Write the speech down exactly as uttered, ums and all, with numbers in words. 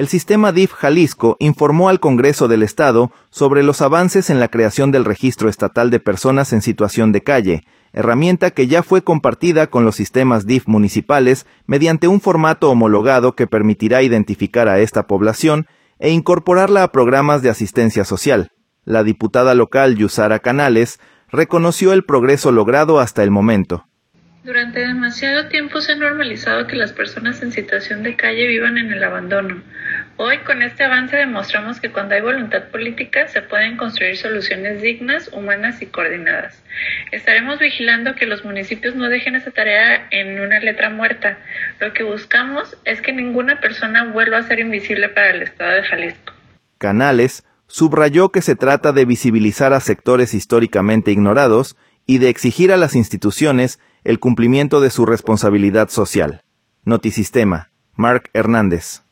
El sistema D I F Jalisco informó al Congreso del Estado sobre los avances en la creación del Registro Estatal de Personas en Situación de Calle, herramienta que ya fue compartida con los sistemas D I F municipales mediante un formato homologado que permitirá identificar a esta población e incorporarla a programas de asistencia social. La diputada local Yusara Canales reconoció el progreso logrado hasta el momento. Durante demasiado tiempo se ha normalizado que las personas en situación de calle vivan en el abandono. Hoy, con este avance, demostramos que cuando hay voluntad política se pueden construir soluciones dignas, humanas y coordinadas. Estaremos vigilando que los municipios no dejen esa tarea en una letra muerta. Lo que buscamos es que ninguna persona vuelva a ser invisible para el Estado de Jalisco. Canales subrayó que se trata de visibilizar a sectores históricamente ignorados y de exigir a las instituciones el cumplimiento de su responsabilidad social. Notisistema, Mark Hernández.